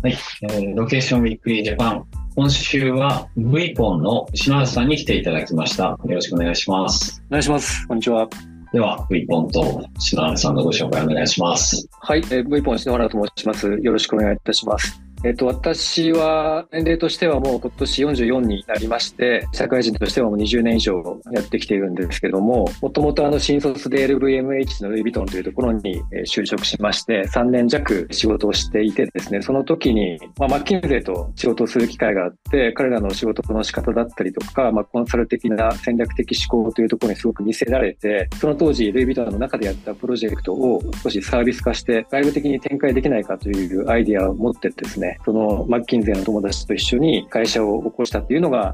はい、ロケーションウィークリージャパン。今週は V ポンの篠原さんに来ていただきました。よろしくお願いします。 お願いします。こんにちは。 では、V ポンと篠原さんのご紹介お願いします。 はい、V ポン篠原と申します。よろしくお願いいたします。私は年齢としてはもう今年44になりまして、社会人としてはもう20年以上やってきているんですけども、もともと新卒で LVMH のルイ・ヴィトンというところに就職しまして、3年弱仕事をしていてですね、その時に、マッキンゼーと仕事をする機会があって、彼らの仕事の仕方だったりとか、コンサル的な戦略的思考というところにすごく見せられて、その当時ルイ・ヴィトンの中でやったプロジェクトを少しサービス化して外部的に展開できないかというアイディアを持ってですね、そのマッキンゼーの友達と一緒に会社を起こしたっていうのが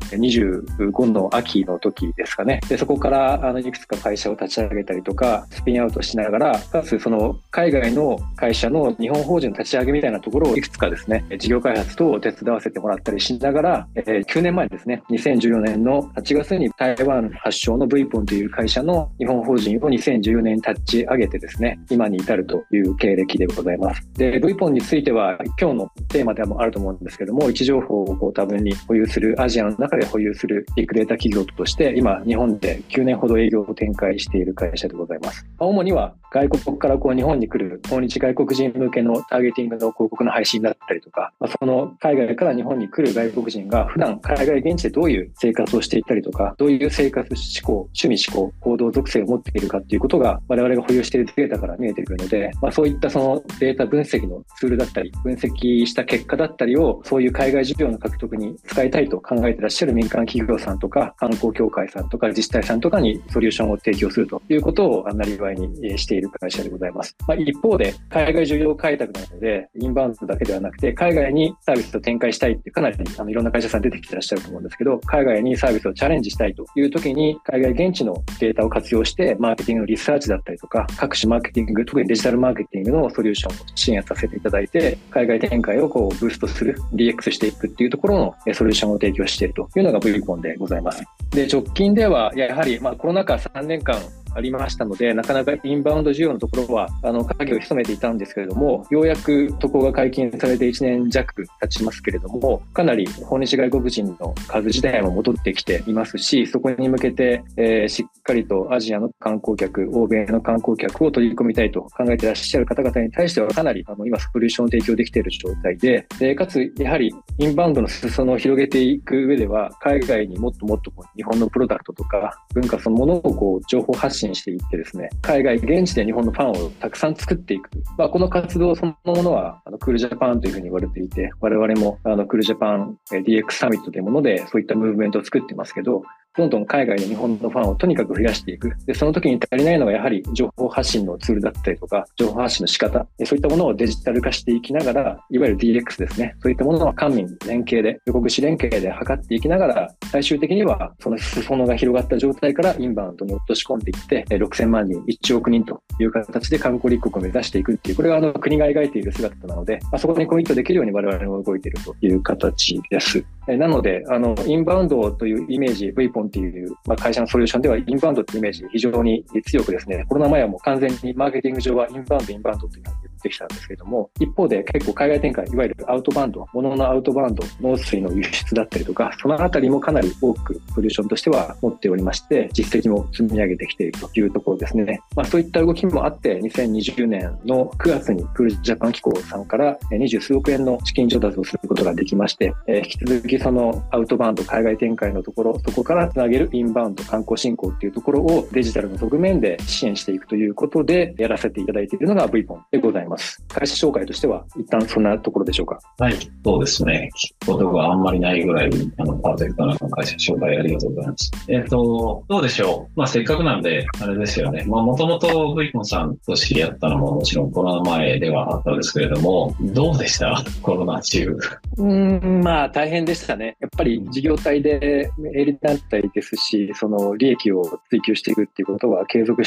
25の秋の時ですかね。で、そこからいくつか会社を立ち上げたりとかスピンアウトしながら、かつその海外の会社の日本法人の立ち上げみたいなところをいくつかですね、事業開発等を手伝わせてもらったりしながら、9年前ですね、2014年の8月に台湾発祥の V ポンという会社の日本法人を2014年に立ち上げてですね、今に至るという経歴でございます。で、V ポンについては今日のテーマでもあると思うんですけども、位置情報を多分に保有する、アジアの中で保有するビッグデータ企業として今日本で9年ほど営業を展開している会社でございます。主には外国から日本に来る訪日外国人向けのターゲティングの広告の配信だったりとか、その海外から日本に来る外国人が普段海外現地でどういう生活をしていたりとか、どういう生活思考、趣味思考、行動属性を持っているかということが我々が保有しているデータから見えてくるので、そういったそのデータ分析のツールだったり、分析した結果だったりをそういう海外事業の獲得に使いたいと考えていらっしゃる民間企業さんとか観光協会さんとか自治体さんとかにソリューションを提供するということをなりわいにしている会社でございます。一方で海外需要開拓なのでインバウンドだけではなくて海外にサービスを展開したいってかなりいろんな会社さん出てきていらっしゃると思うんですけど、海外にサービスをチャレンジしたいという時に海外現地のデータを活用してマーケティングのリサーチだったりとか各種マーケティング、特にデジタルマーケティングのソリューションを支援させていただいて、海外展開をブーストする DX していくっていうところのソリューションを提供しているというのが V ポンでございます。で、直近ではやはりコロナ禍3年間ありましたので、なかなかインバウンド需要のところは影を潜めていたんですけれども、ようやく渡航が解禁されて1年弱経ちますけれども、かなり訪日外国人の数自体も戻ってきていますし、そこに向けて、しっかりとアジアの観光客、欧米の観光客を取り込みたいと考えていらっしゃる方々に対してはかなり今ソリューションを提供できている状態で、かつやはりインバウンドの裾野を広げていく上では、海外にもっともっと日本のプロダクトとか文化そのものを情報発信していってですね、海外現地で日本のファンをたくさん作っていく、この活動そのものはクールジャパンというふうに言われていて、我々もクールジャパン DX サミットというものでそういったムーブメントを作ってますけど、どんどん海外で日本のファンをとにかく増やしていく。で、その時に足りないのがやはり情報発信のツールだったりとか、情報発信の仕方、そういったものをデジタル化していきながら、いわゆる DX ですね。そういったものは官民連携で、横串連携で図っていきながら、最終的にはその裾野が広がった状態からインバウンドに落とし込んでいって、6000万人、1億人という形で観光立国を目指していくっていう、これが国が描いている姿なので、そこにコミットできるように我々も動いているという形です。なので、インバウンドというイメージ、V ポンっていう、会社のソリューションではインバウンドっていうイメージ非常に強くですね、コロナ前はもう完全にマーケティング上はインバウンドというのを言ってきたんですけれども、一方で結構海外展開、いわゆるアウトバウンド、物のアウトバウンド、農水の輸出だったりとか、そのあたりもかなり多くソリューションとしては持っておりまして、実績も積み上げてきているというところですね。そういった動きもあって、2020年の9月にクールジャパン機構さんから20数億円の資金調達をすることができまして、引き続きそのアウトバウンド、海外展開のところ、そこからつなげるインバウンド、観光振興っていうところをデジタルの側面で支援していくということでやらせていただいているのが V ポンでございます。会社紹介としては一旦そんなところでしょうか。 はい、そうですね。聞くことがあんまりないぐらいパーフェクトな会社紹介ありがとうございます。どうでしょう。せっかくなんであれですよね。もともと V ポンさんと知り合ったのももちろんコロナ前ではあったんですけれども、どうでしたコロナ中。 大変でしたね。やっぱり事業体で営利団体ですし、その利益を追求していくっていうことは継続してやっ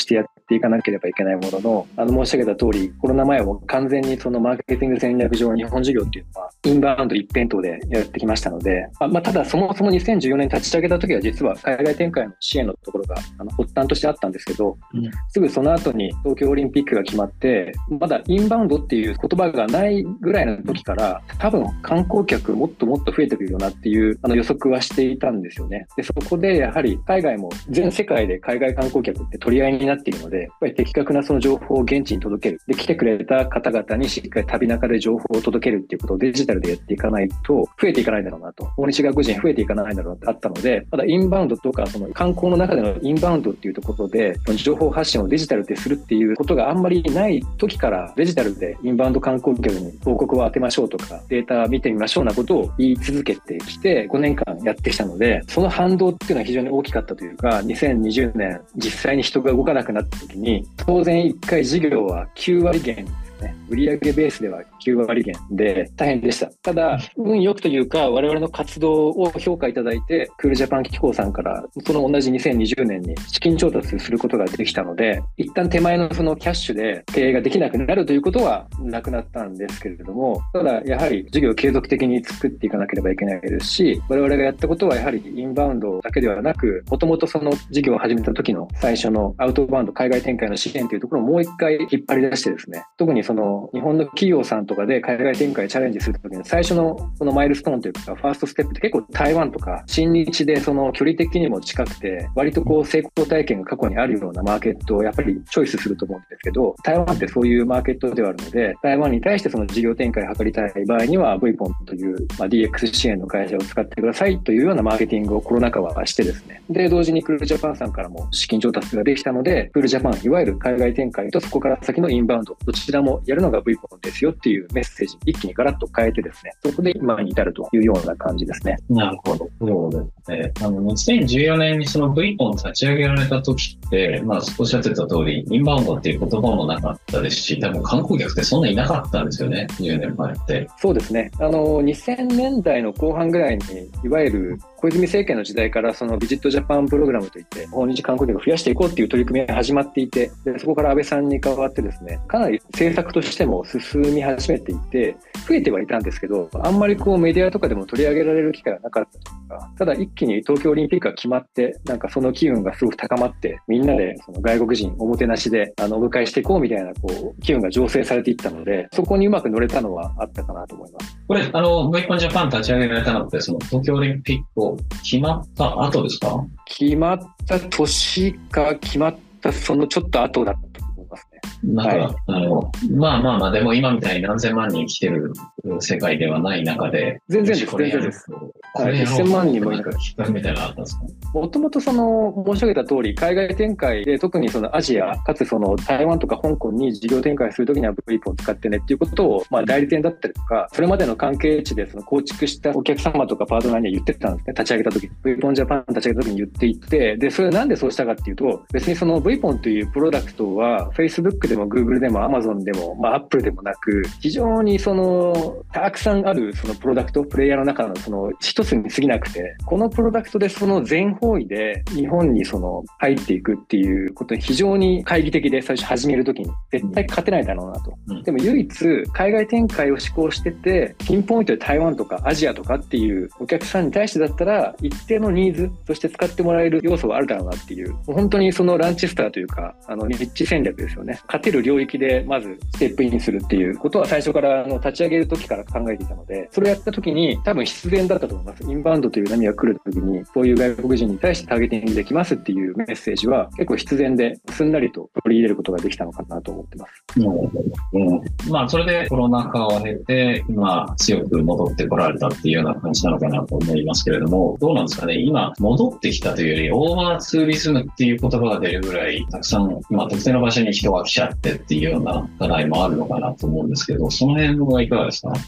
っていかなければいけないものの、申し上げた通り、コロナ前はもう完全にそのマーケティング戦略上の日本事業っていうのは、インバウンド一辺倒でやってきましたので、ただそもそも2014年立ち上げた時は実は海外展開の支援のところが発端としてあったんですけど、すぐその後に東京オリンピックが決まって、まだインバウンドっていう言葉がないぐらいの時から、多分観光客もっともっと増えてくるよなっていう予測はしていたんですよね。で、そこでやはり海外も全世界で海外観光客って取り合いになっているので、やっぱり的確なその情報を現地に届ける。で、来てくれた方々にしっかり旅中で情報を届けるっていうことをデジタルでやっていかないと増えていかないんだろうなと。訪日外国人増えていかないんだろうなってあったので、ただインバウンドとかその観光の中でのインバウンドっていうところで情報発信をデジタルでするっていうことがあんまりない時からデジタルでインバウンド観光客に報告を当てましょうとかデータ見てみましょうなことを言い続けてきて5年間やってきたので、その反動っていうのは非常に大きかったというか、2020年実際に人が動かなくなった時に当然1回事業は9割減、売上ベースでは9割減で大変でした。ただ運よくというか我々の活動を評価いただいてクールジャパン機構さんからその同じ2020年に資金調達することができたので、一旦手前のそのキャッシュで経営ができなくなるということはなくなったんですけれども、ただやはり事業を継続的に作っていかなければいけないですし、我々がやったことはやはりインバウンドだけではなく、もともとその事業を始めた時の最初のアウトバウンド海外展開の支援というところをもう一回引っ張り出してですね、特にその日本の企業さんとかで海外展開チャレンジするときに最初のそのマイルストーンというかファーストステップって結構台湾とか親日でその距離的にも近くて割とこう成功体験が過去にあるようなマーケットをやっぱりチョイスすると思うんですけど、台湾ってそういうマーケットではあるので、台湾に対してその事業展開を図りたい場合には VPON という、DX 支援の会社を使ってくださいというようなマーケティングをコロナ禍はしてですね、で同時にクールジャパンさんからも資金調達ができたので、クールジャパンいわゆる海外展開とそこから先のインバウンドどちらもやるのが VPONですよっていうメッセージ一気にガラッと変えてですね、そこで今に至るというような感じですね。 なるほど。そうですね。2014年にその VPON 立ち上げられた時って、おっしゃってた通り、インバウンドっていう言葉もなかったですし、多分観光客ってそんなにいなかったんですよね、10年前って。 そうですね。2000年代の後半ぐらいに、いわゆる小泉政権の時代からそのビジットジャパンプログラムといって訪日観光客を増やしていこうっていう取り組みが始まっていて、でそこから安倍さんに代わってですね、かなり政策としても進み始めていて増えてはいたんですけど、あんまりこうメディアとかでも取り上げられる機会がなかったというか、ただ一気に東京オリンピックが決まってなんかその機運がすごく高まって、みんなでその外国人おもてなしでお迎えしていこうみたいなこう機運が醸成されていったので、そこにうまく乗れたのはあったかなと思います。 これVPON ジャパン立ち上げられたのってその東京オリンピックを決まった後ですか？ 決まった年か決まったそのちょっと後だと思いますね。 でも今みたいに何千万人来てる世界ではない中で、 全然です。1000万人もいなかった。 きっかけみたいなのあったんですか？ もともとその申し上げた通り、海外展開で特にそのアジアかつその台湾とか香港に事業展開するときには VPON を使ってねっていうことを代理店だったりとかそれまでの関係値でその構築したお客様とかパートナーには言ってたんですね。立ち上げたときに VPON ジャパン立ち上げたときに言っていて、でそれはなんでそうしたかっていうと、別にその VPON というプロダクトは Facebook でも Google でも Amazon でもApple でもなく、非常にそのたくさんあるそのプロダクトプレイヤーの中のその一つに過ぎなくて、このプロダクトでその全方位で日本にその入っていくっていうことに非常に懐疑的で、最初始めるときに絶対勝てないだろうなと、でも唯一海外展開を志向しててピンポイントで台湾とかアジアとかっていうお客さんに対してだったら一定のニーズとして使ってもらえる要素はあるだろうなっていう、本当にそのランチスターというか立地戦略ですよね。勝てる領域でまずステップインするっていうことは最初から立ち上げる時から考えていたので、それをやった時に多分必然だったと思います。インバウンドという波が来る時にそういう外国人に対してターゲティングできますっていうメッセージは結構必然ですんなりと取り入れることができたのかなと思ってます。 それでコロナ禍を経て今強く戻ってこられたっていうような感じなのかなと思いますけれども、どうなんですかね。今戻ってきたというよりオーバーツーリズムっていう言葉が出るぐらいたくさん今特定の場所に人が来ちゃってっていうような課題もあるのかなと思うんですけど、その辺はいかがですか？ いや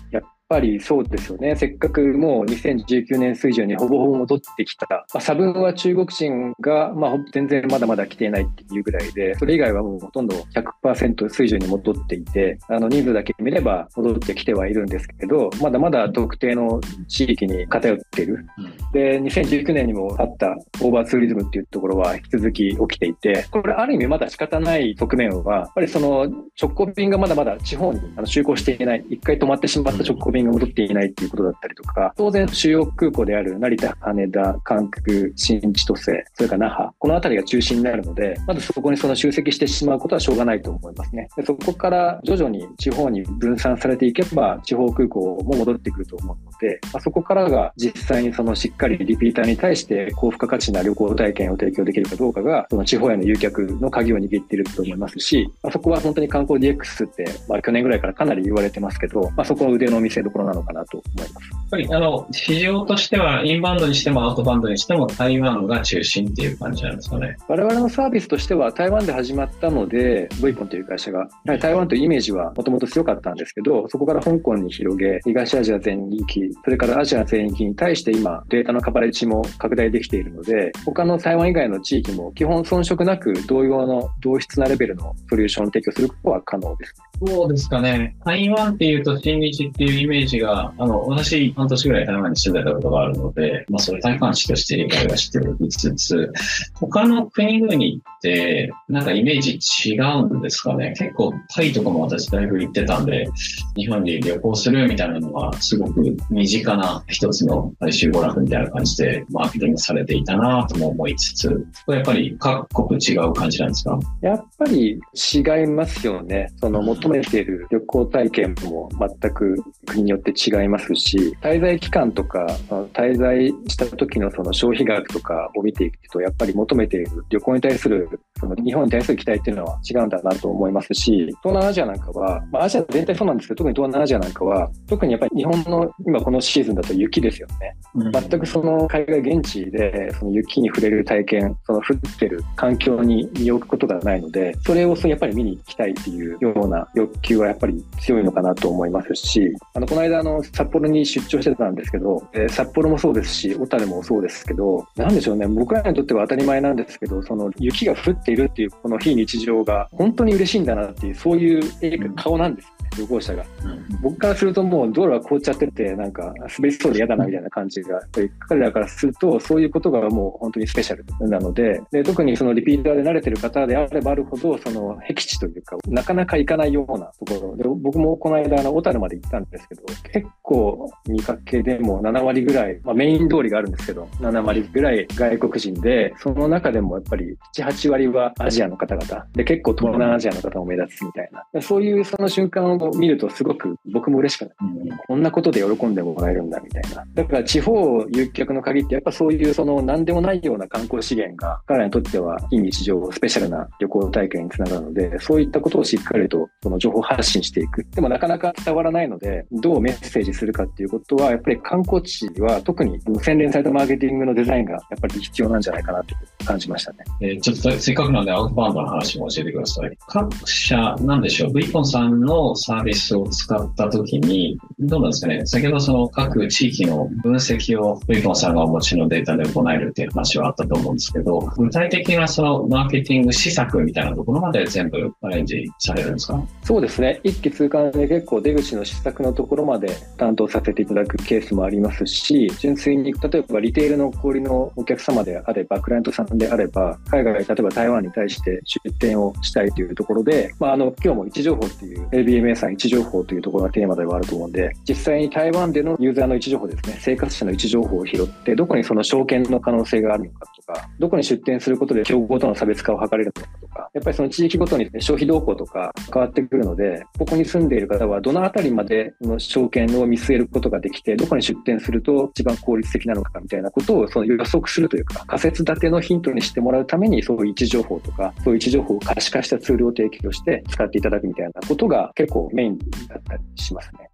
ぱりそうですよね。せっかくもう2019年水準にほぼほぼ戻ってきた。差分は中国人が、全然まだまだ来ていないっていうぐらいで、それ以外はもうほとんど 100% 水準に戻っていて、人数だけ見れば戻ってきてはいるんですけど、まだまだ特定の地域に偏っている。で、2019年にもあったオーバーツーリズムっていうところは引き続き起きていて、これある意味まだ仕方ない側面は、やっぱりその直行便がまだまだ地方に就航していない、一回止まってしまった直行便が戻っていないっていうことだったりとか、当然主要空港である成田、羽田、関空、新千歳、それから那覇、この辺りが中心になるので、まずそこに集積してしまうことはしょうがないと思いますね。でそこから徐々に地方に分散されていけば、地方空港も戻ってくると思うので、そこからが実際にしっかりリピーターに対して高付加価値な旅行体験を提供できるかどうかが、その地方への誘客の鍵を握っていると思いますし、そこは本当に観光 DX って、去年ぐらいからかなり言われてますけど、そこは腕の見せ所なのかなと思います。 やっぱり市場としてはインバウンドにしてもアウトバウンドにしても台湾が中心っていう感じなんですかね。 我々のサービスとしては台湾で始まったので、ブイポンという会社が台湾というイメージはもともと強かったんですけど、そこから香港に広げ、東アジア全域、それからアジア全域に対して今データのカバレッジも拡大できているので、他の台湾以外の地域も基本遜色なく同様の同質なレベルのソリューションを提供することは可能です。 そうですかね。台湾っていうと親日っていうイメージが、私半年ぐらい台湾に住んでたことがあるので、それ体感値として理解はしておりつつ、他の国々ってなんかイメージ違うんですかね。結構タイとかも私だいぶ行ってたんで、日本に旅行するみたいなのがすごく身近な一つの大衆娯楽みたいな感じでマーケティングされていたなとも思いつつ、これやっぱり各国違う感じなんですか？ やっぱり違いますよね。求めている旅行体験も全く国によって違いますし、滞在期間とか滞在した時の消費額とかを見ていくと、やっぱり求めている旅行に対する日本に対する期待っていうのは違うんだなと思いますし、東南アジアなんかは、アジア全体そうなんですけど、特に東南アジアなんかは特にやっぱり日本の今このシーズンだと雪ですよね。全く海外現地で雪に触れる体験、降ってる環境に身を置くことがないので、それをやっぱり見に行きたいっていうような欲求はやっぱり強いのかなと思いますし、この間札幌に出張してたんですけど、札幌もそうですし小樽もそうですけど、なんでしょうね、僕らにとっては当たり前なんですけど、雪が降っているっていうこの非日常が本当に嬉しいんだなっていう、そういう顔なんです。旅行者が、僕からするともう道路は凍っちゃってて、なんか滑りそうで嫌だなみたいな感じが、彼らからするとそういうことがもう本当にスペシャルなので、特にリピーターで慣れてる方であればあるほど、僻地というかなかなか行かないようなところで、僕もこの間小樽まで行ったんですけど、結構見かけでも7割ぐらい、メイン通りがあるんですけど7割ぐらい外国人で、その中でもやっぱり 7,8 割はアジアの方々で、結構東南アジアの方も目立つみたいな、そういう瞬間を見るとすごく僕も嬉しくなる、こんなことで喜んでもらえるんだみたいな。だから地方誘客の鍵ってやっぱそういう何でもないような観光資源が彼らにとっては非日常スペシャルな旅行体験につながるので、そういったことをしっかりと情報発信していく。でもなかなか伝わらないので、どうメッセージするかっていうことは、やっぱり観光地は特に洗練されたマーケティングのデザインがやっぱり必要なんじゃないかなと感じましたね。 ちょっとせっかくなんでアウトバウンドの話も教えてください。各社なんでしょう、ブイポンさんのサービスを使ったときにどうなんですかね。先ほど各地域の分析をブイポンさんがお持ちのデータで行えるっていう話はあったと思うんですけど、具体的なマーケティング施策みたいなところまで全部アレンジされるんですか？ そうですね。一気通貫で結構出口の施策のところまで担当させていただくケースもありますし、純粋に例えばリテールの小売りのお客様であれば、クライアントさんであれば、海外例えば台湾に対して出店をしたいというところで、今日も位置情報っていう LBMA さん位置情報というところがテーマではあると思うんで、実際に台湾でのユーザーの位置情報ですね、生活者の位置情報を拾って、どこに証券の可能性があるのかとか、どこに出店することで競合との差別化を図れるのかとか、やっぱり地域ごとに消費動向とか変わってくるので、ここに住んでいる方はどのあたりまでの証券を見据えることができて、どこに出店すると一番効率的なのかみたいなことを予測するというか、仮説立てのヒントにしてもらうために、そういう位置情報とか、そういう位置情報を可視化したツールを提供して使っていただくみたいなことが結構メインだったりしますね。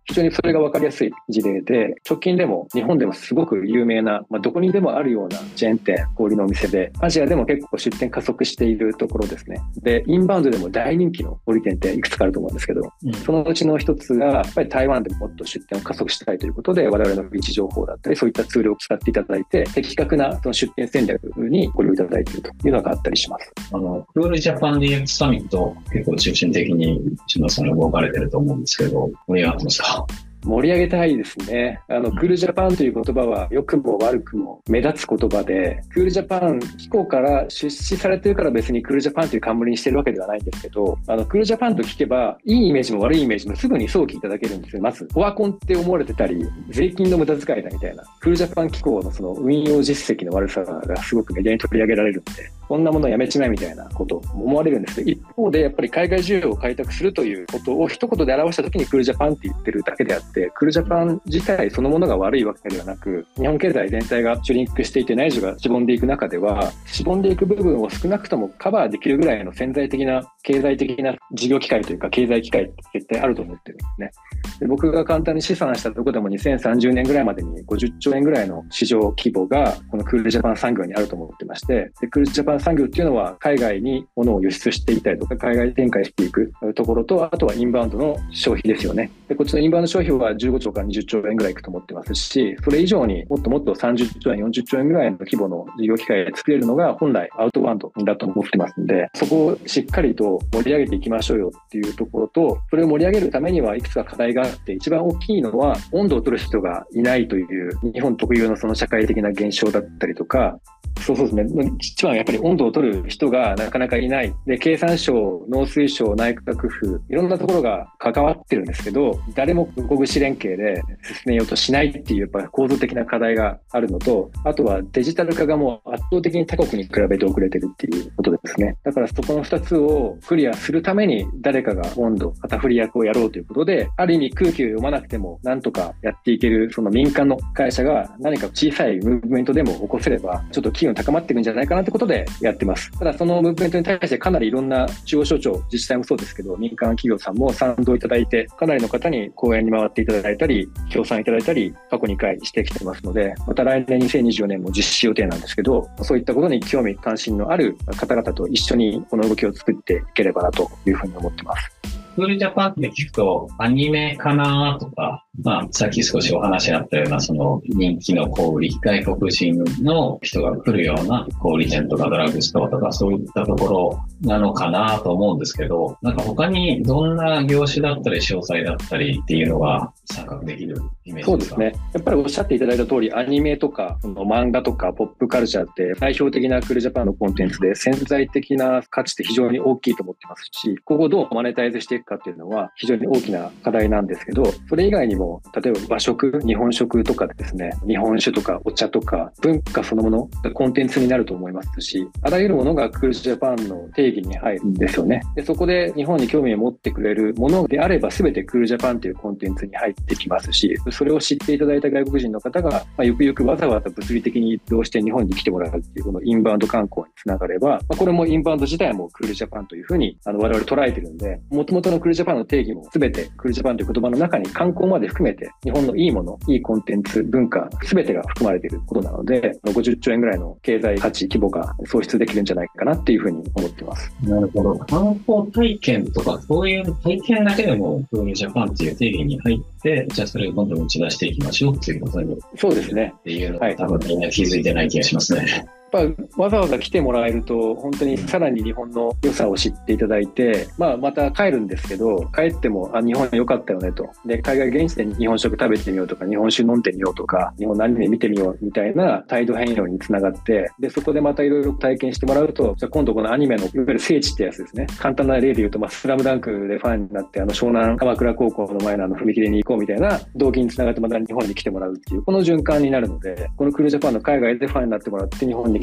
非常にそれが分かりやすい事例で、直近でも日本でもすごく有名な、どこにでもあるようなチェーン店、小売のお店で、アジアでも結構出店加速しているところですね。で、インバウンドでも大人気の小売店っていくつかあると思うんですけど、そのうちの一つが、やっぱり台湾でももっと出店を加速したいということで、我々の位置情報だったり、そういったツールを使っていただいて、的確なその出店戦略にご利用いただいているというのがあったりします。 クールジャパン DX サミット、結構中心的に島田さんが動かれてると思うんですけど、盛り上がってますか？ 盛り上げたいですね。クールジャパンという言葉は良くも悪くも目立つ言葉で、クールジャパン機構から出資されてるから別にクールジャパンという冠にしてるわけではないんですけど、クールジャパンと聞けば、いいイメージも悪いイメージもすぐに想起いただけるんですよ。まず、オワコンって思われてたり、税金の無駄遣いだみたいな、クールジャパン機構のその運用実績の悪さがすごくメディアに取り上げられるんで、こんなものやめちまえみたいなことを思われるんですけど、一方でやっぱり海外需要を開拓するということを一言で表したときにクールジャパンって言ってるだけであって、クールジャパン自体そのものが悪いわけではなく、日本経済全体がシュリンクしていて内需がしぼんでいく中では、しぼんでいく部分を少なくともカバーできるぐらいの潜在的な経済的な事業機会というか経済機会って絶対あると思ってるんですね。で、僕が簡単に試算したところでも2030年ぐらいまでに50兆円ぐらいの市場規模がこのクールジャパン産業にあると思ってまして、でクールジャパン産業っていうのは海外に物を輸出していったりとか海外展開していくところと、あとはインバウンドの消費ですよね。でこっちのインバウンド消費は15兆から20兆円ぐらいいくと思ってますし、それ以上にもっともっと30兆円40兆円ぐらいの規模の事業機会を作れるのが本来アウトバウンドだと思ってますので、そこをしっかりと盛り上げていきましょうよっていうところと、それを盛り上げるためにはいくつか課題があって、一番大きいのは温度を取る人がいないという日本特有のその社会的な現象だったりとか、そうですね。一番はやっぱり温度を取る人がなかなかいない。で、経産省、農水省、内閣府、いろんなところが関わってるんですけど、誰も小串連携で進めようとしないっていうやっぱり構造的な課題があるのと、あとはデジタル化がもう圧倒的に他国に比べて遅れてるっていうことですね。だからそこの2つをクリアするために誰かが温度、旗振り役をやろうということで、ある意味空気を読まなくてもなんとかやっていけるその民間の会社が何か小さいムーブメントでも起こせれば、ちょっと機運高まっていくんじゃないかなってことでやってます。ただそのムーブメントに対してかなりいろんな中央省庁、自治体もそうですけど、民間企業さんも賛同いただいて、かなりの方に講演に回っていただいたり、協賛いただいたり、過去2回してきてますので、また来年2024年も実施予定なんですけど、そういったことに興味関心のある方々と一緒にこの動きを作っていければなというふうに思ってます。 クールジャパンって聞くとアニメかなとか、さっき少しお話にあったようなその人気の小売、外国人の人が来るような小売店とかドラッグストアとかそういったところなのかなと思うんですけど、なんか他にどんな業種だったり詳細だったりっていうのが参画できるイメージですか？ そうですね。やっぱりおっしゃっていただいた通り、アニメとか漫画とかポップカルチャーって代表的なクールジャパンのコンテンツで潜在的な価値って非常に大きいと思ってますし、ここをどうマネタイズしていくかっていうのは非常に大きな課題なんですけど、それ以外にも例えば和食、日本食とかですね、日本酒とかお茶とか文化そのものがコンテンツになると思いますし、あらゆるものがクールジャパンの定義に入るんですよね。で、そこで日本に興味を持ってくれるものであれば全てクールジャパンというコンテンツに入ってきますし、それを知っていただいた外国人の方が、ゆくゆくわざわざ物理的に移動して日本に来てもらうっていうこのインバウンド観光につながれば、これもインバウンド自体もクールジャパンというふうに我々捉えてるんで、元々のクールジャパンの定義も全てクールジャパンという言葉の中に観光まで含めて日本のいいもの、いいコンテンツ、文化全てが含まれていることなので、50兆円ぐらいの経済価値規模が創出できるんじゃないかなっていうふうに思ってます。 なるほど。観光体験とかそういう体験だけでもクールジャパンっていう定義に入って、じゃあそれをどんどん打ち出していきましょうっていうことに。 そうですね。 っていうのが多分みんな気づいてない気がしますね。 わざわざ来てもらえると本当にさらに日本の良さを知っていただいて、また帰るんですけど、帰っても日本良かったよねと、で海外現地で日本食食べてみようとか日本酒飲んでみようとか日本のアニメ見てみようみたいな態度変容につながって、でそこでまたいろいろ体験してもらうと、じゃあ今度このアニメのいわゆる聖地ってやつですね。簡単な例で言うと、スラムダンクでファンになって湘南鎌倉高校の前の踏切に行こうみたいな動機につながってまた日本に来てもらうっていうこの循環になるので、このクールジャパンの海外でファンになってもらって日本に来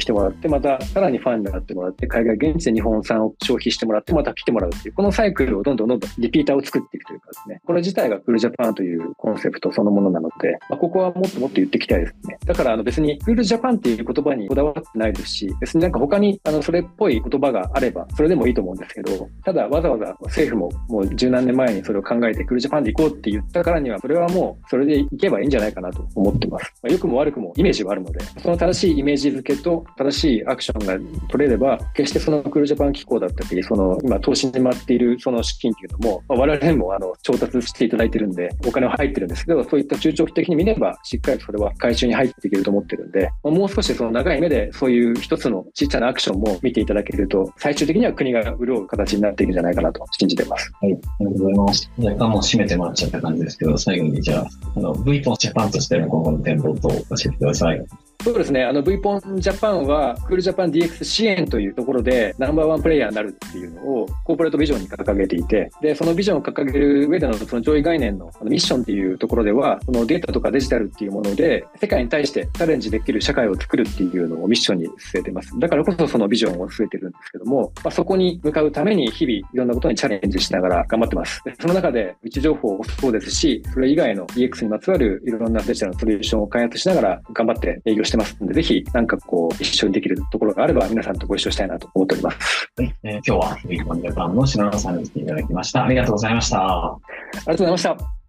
してもらって、またさらにファンになってもらって、海外現地で日本産を消費してもらって、また来てもらうっていう、このサイクルをどんどんリピーターを作っていくというかですね、これ自体がクールジャパンというコンセプトそのものなので、ここはもっともっと言っていきたいですね。だから別にクールジャパンっていう言葉にこだわってないですし、別になんか他にそれっぽい言葉があればそれでもいいと思うんですけど、ただわざわざ政府ももう十何年前にそれを考えてクールジャパンで行こうって言ったからには、それはもうそれでいけばいいんじゃないかなと思ってます。良くも悪くもイメージはあるので、その正しいイメージ付けと正しいアクションが取れれば、決してそのクールジャパン機構だったり、その今投資に回っているその資金っていうのも、我々も調達していただいてるんで、お金は入ってるんですけど、そういった中長期的に見ればしっかりそれは回収に入っていけると思ってるんで、もう少しその長い目でそういう一つの小さなアクションも見ていただけると、最終的には国が潤う形になっていくんじゃないかなと信じてます。 はい、ありがとうございます。若干もう締めてもらっちゃった感じですけど、最後にじゃあ、V ポンジャパンとしての今後の展望と教えてください。 そうですね。V ポンジャパンはクールジャパン DX 支援というところでナンバーワンプレイヤーになるっていうのをコーポレートビジョンに掲げていて、で、そのビジョンを掲げる上でのその上位概念のミッションっていうところでは、そのデータとかデジタルっていうもので世界に対してチャレンジできる社会を作るっていうのをミッションに据えています。だからこそそのビジョンを据えてるんですけども、そこに向かうために日々いろんなことにチャレンジしながら頑張ってます。で、その中で位置情報もそうですし、それ以外の DX にまつわるいろんなデジタルのソリューションを開発しながら頑張って営業してますので、ぜひなんか一緒にできるところがあれば皆さんとご一緒したいなと思っております。 はい、今日はV ポンジャパンの篠原さんに来ていただきました。ありがとうございました。 ありがとうございました。